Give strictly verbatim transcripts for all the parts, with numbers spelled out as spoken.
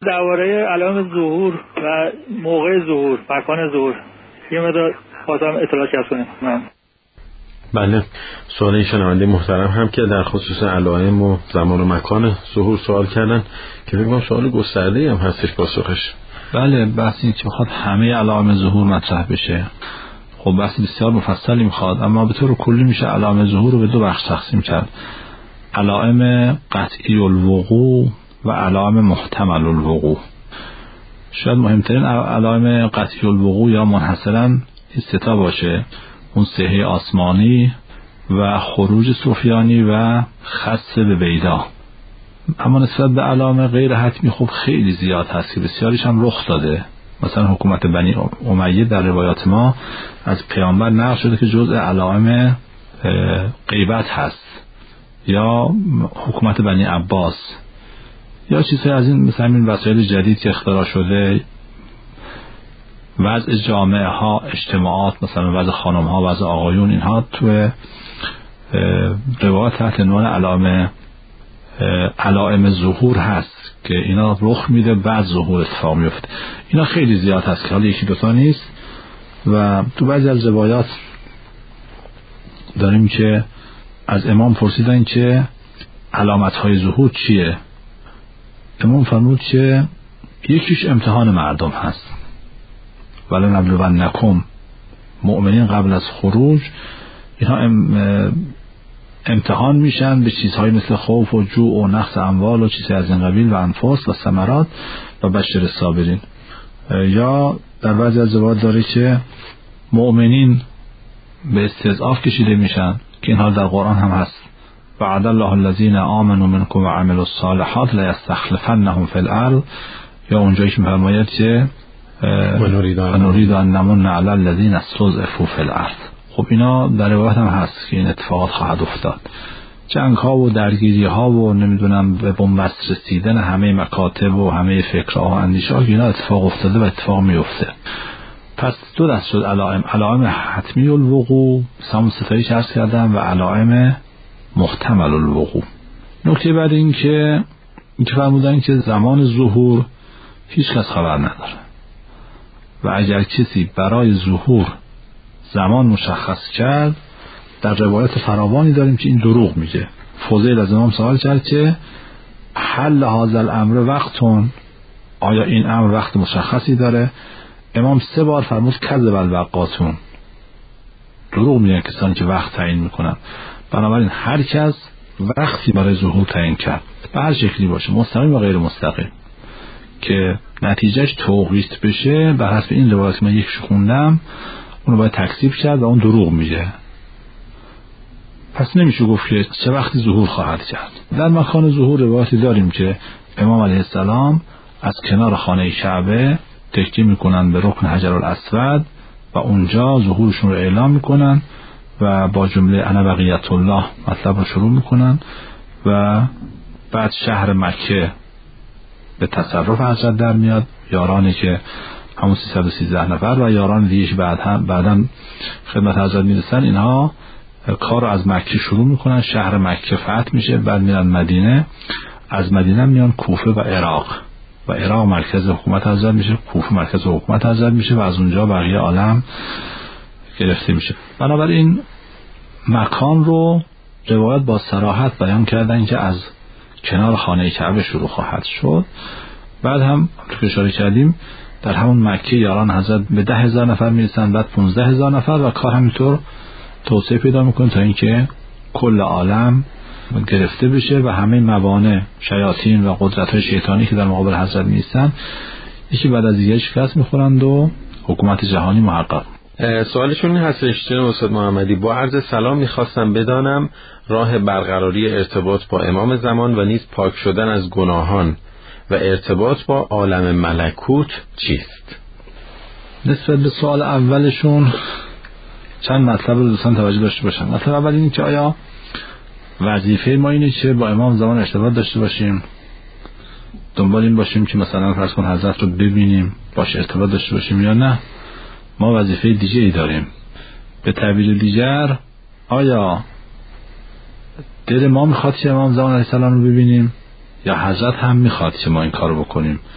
درباره علائم ظهور و موقع ظهور، مکان ظهور یه مقدار خواستم اطلاع کسب کنم. بله، سوال شنونده محترم هم که در خصوص علائم و زمان و مکان ظهور سوال کردن که فکر کنم سوال گسترده هم هستش پاسخش. بله، بحث این که بخواد همه علائم ظهور مطرح بشه خب بحث بسیار مفصلی میخواد، اما به طور کلی میشه علائم ظهور رو به دو بخش تقسیم کرد: علائم قطعی الوقوع و علائم محتمل الوقوع. شاید مهمترین علائم قطعی الوقوع یا منحصراً این سه تا باشه: اون سهه آسمانی و خروج سفیانی و خسف به بیدا. اما نسبت به علائم غیر حتمی خب خیلی زیاد هست که بسیاریش هم رخ داده. مثلا حکومت بنی امیه در روایات ما از پیامبر نقل شده که جزء علائم غیبت هست، یا حکومت بنی عباس، یا چیزهای از این مثلا این وسایل جدید که اختراع شده، وضع جامعه ها، اجتماعات، مثلا وضع خانم ها، وضع آقایون، اینها تو روایات تحت عنوان علائم علائم ظهور هست که اینا رخ میده بعد ظهور اتفاق میفته. اینا خیلی زیاد هست که حالا یکی دوتا نیست. و تو بعضی از روایات داریم که از امام پرسیدن که علامت های ظهور چیه. امام فرمود که یکیش امتحان مردم هست، ولی نبلونکم مؤمنین قبل از خروج، اینها امتحان میشن به چیزهای مثل خوف و جوع و نقص اموال و چیزهای از این قبیل و انفس و ثمرات و بشر الصابرین. یا در بعضی از روایات داره که مؤمنین به استضعاف کشیده میشن که اینها در قرآن هم هست: وعد الله الذین آمنوا منکم و عملوا الصالحات لیستخلفنهم فی الارض. یا اونجایی که میفرماید که ونريد ان نمن علی الذین استضعفوا فی الارض. خب اینا در روایت هم هست که این اتفاقات خواهد افتاد. جنگ ها و درگیری ها و نمیدونم به بنبست رسیدن همه مکاتب و همه فکرها و اندیشه ها، اینا اتفاق افتاده و اتفاق میفته. پس دو دست شد علائم: علائم حتمی الوقوع همون ستایی که عرض کردم و علائم محتمل الوقوع. نکته بعد این که این که فرمودن که زمان ظهور هیچ کس خبر نداره و اگر کسی برای ظهور زمان مشخص کرد، در روایت فراوانی داریم که این دروغ میگه. فضیل از امام سوال کرد که هل هذا الامر وقتون، آیا این امر وقت مشخصی داره؟ امام سه بار فرمود کذب الوقاتون، دروغ میگن کسانی که وقت تعیین میکنن. بنابراین هر کس وقتی برای ظهور تعیین کرد، به هر شکلی باشه، مستقیم و غیر مستقیم، که نتیجهش توقیت بشه بر حسب این روایت من یکش خوندم، اونو باید تکذیب کرد و اون دروغ میگه. پس نمیشه گفت که چه وقتی ظهور خواهد کرد. در مکان ظهور روایتی داریم که امام علیه السلام از کنار خانه کعبه تکیه میکنن به رکن حجر الاسود و اونجا ظهورشون رو اعلام میکنن و با جمله انا بقیت الله مطلب رو شروع میکنن و بعد شهر مکه به تصرف حضرت در میاد، یارانی که همون سیصد و سیزده نفر و یاران دیگه بعد هم بعداً خدمت حضرت میرسن، اینها کار رو از مکه شروع میکنن، شهر مکه فتح میشه، بعد میرن مدینه، از مدینه میان کوفه و عراق و عراق مرکز حکومت حضرت میشه، کوفه مرکز حکومت حضرت میشه و از اونجا بقیه عالم گرفته میشه. بنابراین مکان رو روایت با صراحت بیان کردن که از کنار خانه کعبه شروع خواهد شد. بعد هم تو اشاره کردیم در همون مکه یاران حضرت به ده هزار نفر میرسن، بعد پونزده هزار نفر و کار همینطور توسعه پیدا میکنه تا اینکه کل عالم گرفته بشه و همه موانع شیاطین و قدرت‌های شیطانی که در مقابل حضرت نیستن یکی بعد از دیگه شکست میخورند و حکومت جهانی محقق. سوالشون این هستش جناب استاد محمدی: با عرض سلام میخواستم بدانم راه برقراری ارتباط با امام زمان و نیز پاک شدن از گناهان و ارتباط با عالم ملکوت چیست؟ نسبت به سوال اولشون چند مطلب رو دوستان توجه داشته باشن. مطلب اول اینه که آیا وظیفه ما اینه که با امام زمان ارتباط داشته باشیم، دنبال این باشیم که مثلا فرض کن حضرت رو ببینیم باش ارتباط داشته باشیم، یا نه ما وظیفه دیگه ای داریم؟ به تعبیر دیگر، آیا دل ما میخواد که امام زمان علیه السلام رو ببینیم یا حضرت هم میخواد که ما این کارو بکنیم؟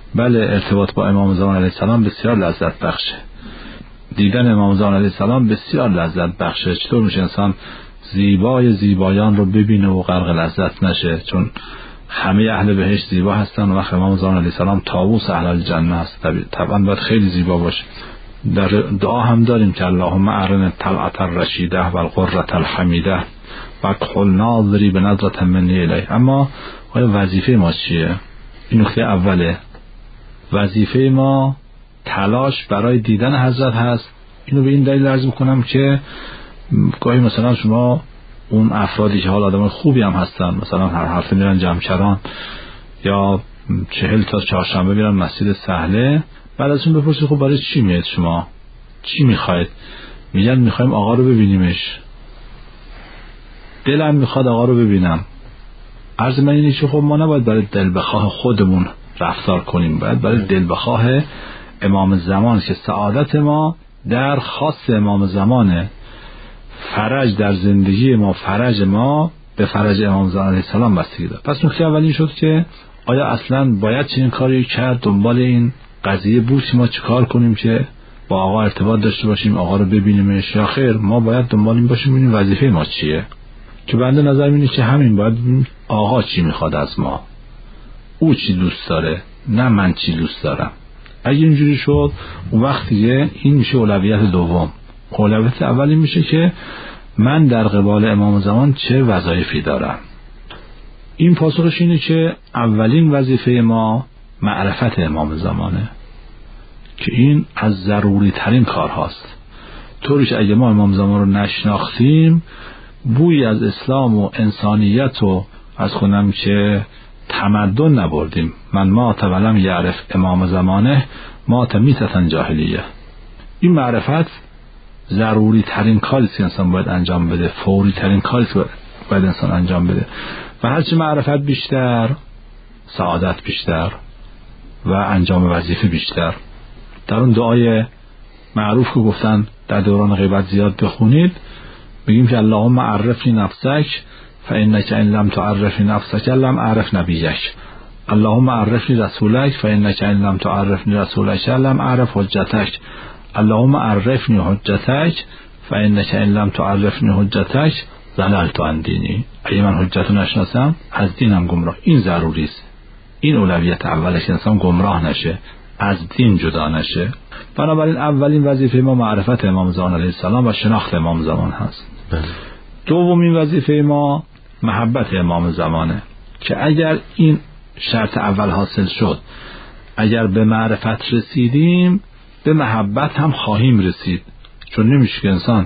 بله ارتباط با امام زمان علیه السلام بسیار لذت بخشه، دیدن امام زمان علیه السلام بسیار لذت بخشه. چطور میشه انسان زیبای زیبایان رو ببینه و غرق لذت نشه؟ چون همه اهل بهشت زیبا هستن و وقت امام زمان علیه السلام طاووس اهل الجنه است، طبعا باید خیلی زیبا باشه. در دعا هم داریم که اللهم ارنا الطلعة الرشیده و القرة الحمیده و کل ناظری به نظرة منی الیه. اما آیا وظیفه ما چیه؟ این نکته اوله. وظیفه ما تلاش برای دیدن حضرت هست. اینو به این دلیل عرض میکنم که گاهی مثلا شما اون افرادی که حال آدم خوبی هم هستن، مثلا هر هفته میرن جمشران یا چهل تا چهارشنبه میرن مسجد سهله، بعد از اون بپرسید خب برای چی میاد شما؟ چی میخواید؟ میگن میخوایم آقا رو ببینیمش، دلم میخواد آقا رو ببینم. عرض من اینه که خب ما نباید برای دل بخواه خودمون رفتار کنیم، باید برای دل بخواه امام زمان که سعادت ما در خاص امام زمانه، فرج در زندگی ما، فرج ما به فرج امام زمان علیه السلام بستگی داره. پس نکته اولی شد که آیا اصلا باید چنین کاری کرد؟ دنبال این قضیه بود ما چیکار کنیم که با آقا ارتباط داشته باشیم، آقا رو ببینیمش، یا خیر ما باید دنبال این باشیم ببینیم وظیفه ما چیه؟ که بنده نظر اینه که همین باید آقا چی میخواد از ما، او چی دوست داره، نه من چی دوست دارم. اگه اینجوری شد اون وقت دیگه این میشه اولویت دوم. اولویت اولی میشه که من در قبال امام زمان چه وظایفی دارم. این پاسخش اینه که اولین وظیفه ما معرفت امام زمانه که این از ضروری ترین کار هاست. طوری که اگه ما امام زمان رو نشناختیم بوی از اسلام و انسانیت و از خونم که تمدن نبردیم. من ما تولم یعرف امام زمانه ما تمیتتن جاهلیه. این معرفت ضروری ترین کاری که انسان باید انجام بده، فوری ترین کاری که باید انسان انجام بده و هرچی معرفت بیشتر سعادت بیشتر و انجام وظیفه بیشتر. در اون دعای معروف که گفتن در دوران غیبت زیاد بخونید، بگیم که اللهم عرفنی نفسک فانک ان لم تعرفنی نفسک لم اعرف نبیک، اللهم عرفنی رسولک فانک ان لم تعرفنی رسولک لم اعرف حجتک، اللهم عرفنی حجتک فانک ان لم تعرفنی حجتک ضللت عن دینی. اگه من حجتو نشناسم از دینم گمراه. این ضروری است. این اولویت اوله که انسان گمراه نشه، از دین جدا نشه. بنابراین اولین وظیفه ما معرفت امام زمان علیه السلام و شناخت امام زمان هست. بله. دومین وظیفه ما محبت امام زمانه که اگر این شرط اول حاصل شد، اگر به معرفت رسیدیم به محبت هم خواهیم رسید. چون نمیشه که انسان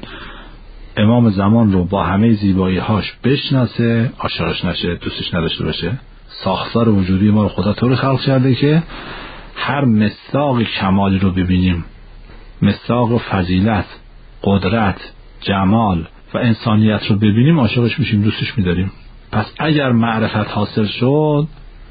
امام زمان رو با همه زیبایی هاش بشناسه عاشقش نشه، دوستش نداشته باشه. ساختار وجودی ما رو خدا طوری خلق کرده که هر مصداق کمالی رو ببینیم، مصداق فضیلت، قدرت، جمال و انسانیت رو ببینیم عاشقش میشیم، دوستش میداریم. پس اگر معرفت حاصل شد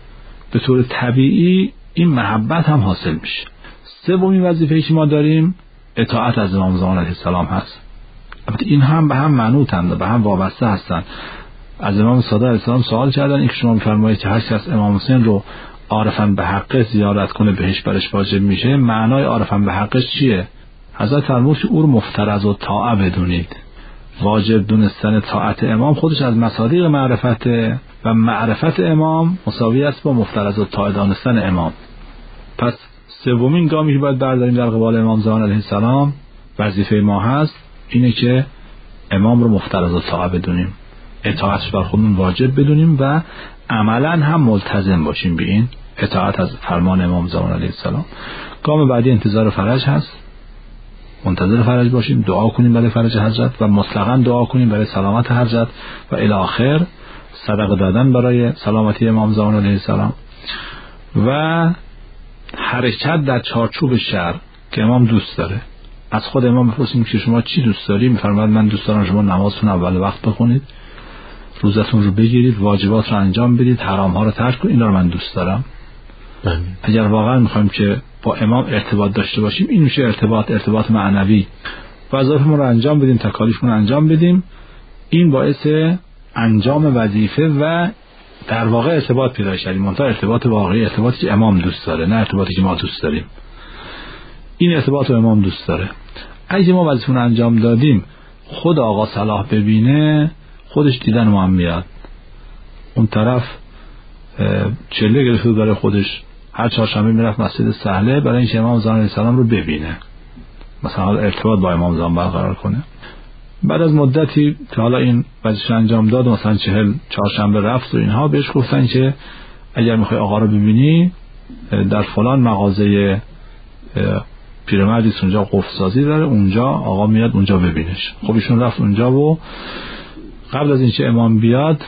به طور طبیعی این محبت هم حاصل میشه. سومین وظیفه‌ای که ما داریم اطاعت از امام زمان علیه السلام هست. البته این هم به هم منوطند، به هم وابسته هستند. از امام صادق علیه السلام سوال کردن این که شما می‌فرمایید که هر کس امام حسین رو عارفاً به حق زیارت کنه بهش برش واجب میشه، معنای عارفاً به حقش چیه؟ حضرت فرمود که او رو مفترض و طاعه بدونید. واجب دونستن طاعت امام خودش از مصادیق معرفته و معرفت امام مساوی است با مفترض و طاعه دانستن امام. پس سومین گامی که باید برداریم در قبال امام زمان علیه السلام وظیفه ما هست اینه که امام رو مفترض و طاعه بدونیم، اطاعتش بر خودمون واجب بدونیم و عملا هم ملتزم باشیم به این اطاعت از فرمان امام زمان علیه السلام. گام بعدی انتظار فرج هست، منتظر فرج باشیم، دعا کنیم برای فرج حضرت و مطلقاً دعا کنیم برای سلامت حضرت و الی آخر، صدقه دادن برای سلامتی امام زمان علیه السلام و حرکت در چارچوب شرع که امام دوست داره. از خود امام بپرسیم که شما چی دوست داری؟ میفرماید من دوست دارم شما نمازتون اول وقت بخونید، روزتون رو بگیرید، واجبات رو انجام بدید، حرام ها رو ترک کنید. اینا رو من دوست دارم. بله. اگر واقعا میخوایم که با امام ارتباط داشته باشیم این میشه ارتباط ارتباط معنوی. وظایفمون رو انجام بدیم، تکالیفمون رو انجام بدیم. این باعث انجام وظیفه و در واقع ارتباط پیدا کردیم، منتها ارتباط واقعی، ارتباطی که امام دوست داره، نه ارتباطی که ما دوست داریم. این ارتباط رو امام دوست داره. اگه ما وظیفه رو انجام دادیم، خود آقا صلاح ببینه، خودش دیدن ما هم میاد. اون طرف چله گرفته برای خودش، هر چهارشنبه میرفت مسجد سهله برای اینکه امام زمان علیه السلام رو ببینه، مثلا ارتباط با امام زمان برقرار کنه. بعد از مدتی که حالا این وظیفه انجام داد، مثلا چهل چهارشنبه رفت و اینها، بهش گفتن که اگر میخوای آقا رو ببینی در فلان مغازه پیرمردی اونجا قفل سازی داره، اونجا آقا میاد اونجا ببینش. خب ایشون رفت اونجا و قبل از اینکه امام بیاد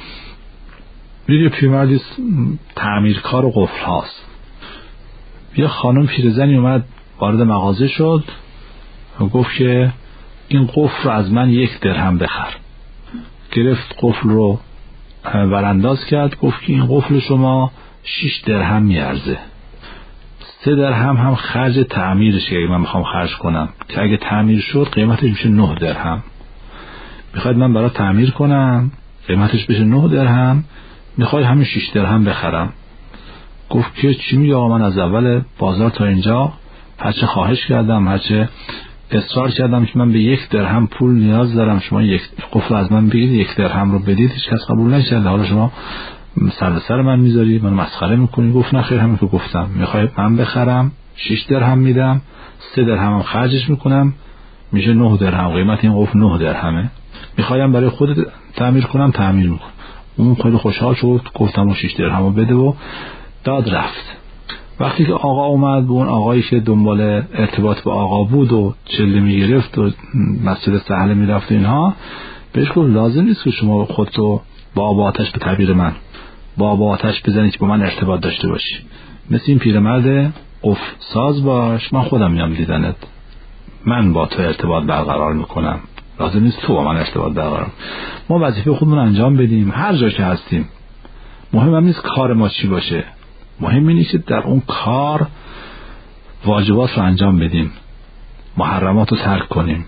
یه پیرمردی تعمیرکار قفل هاست، یه خانم پیرزنی اومد وارد مغازه شد و گفت که این قفل رو از من یک درهم بخر. گرفت قفل رو ورانداز کرد، گفت که این قفل شما شش درهم میارزه، سه درهم هم خرج تعمیرشه که من میخوام خرج کنم، که اگه تعمیر شد قیمتش میشه نه درهم. میخواید من برای تعمیر کنم قیمتش بشه نه درهم، میخوای همین شش درهم بخرم. گفت که چی میگه آقا، من از اول بازار تا اینجا هرچه خواهش کردم، هرچه اصرار کردم که من به یک درهم پول نیاز دارم، شما یک قفل از من بگید یک درهم رو بدید، هیچ کس قبول نکرده، حالا شما سر به سر من میذاری، من مسخره میکنی. گفت نه خیر، همین که گفتم، میخوای من بخرم شش درهم میدم، سه درهم هم خرجش میکنم، میشه نه درهم، قیمت این قفل نه درهمه، میخوایم برای خودت تعمیر کنم تعمیر میکنم. اون خیلی خوشحال شد، گفتم اون شش درهم رو بده و داد رفت. وقتی که آقا اومد، اون آقایی که دنبال ارتباط با آقا بود و چله میگرفت و مسجد سهله میرفت اینها، بهش گفت لازم نیست که شما خودتو با آب آتش به تعبیر من با آب آتش بزنی که با من ارتباط داشته باشی، مثل این پیرمرد قفل ساز باش، من خودم میام دیدنت، من با تو ارتباط برقرار میکنم، لازم نیست تو با من ارتباط برقرار. ما وظیفه خودمون انجام بدیم هر جا که هستیم. مهم هم نیست کار ما چی باشه، مهم اینه که در اون کار واجبات رو انجام بدیم، محرمات رو ترک کنیم.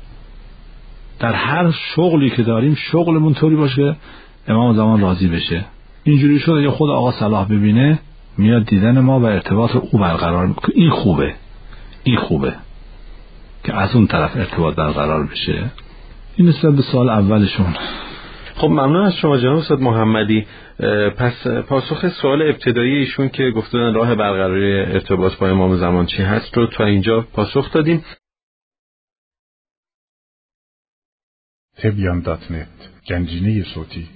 در هر شغلی که داریم شغلمون طوری باشه امام زمان راضی بشه. اینجوری شد اگه خود آقا صلاح ببینه میاد دیدن ما و ارتباط او برقرار میکنه. این خوبه، این خوبه که از اون طرف ارتباط برقرار بشه. این نسبت به سوال اولشون. خب ممنون از شما جناب استاد محمدی. پس پاسخ سوال ابتدایی ایشون که گفتن راه برقراری ارتباط با امام زمان چی هست رو تا اینجا پاسخ دادیم. تبیان دات نت، گنجینه صوتی.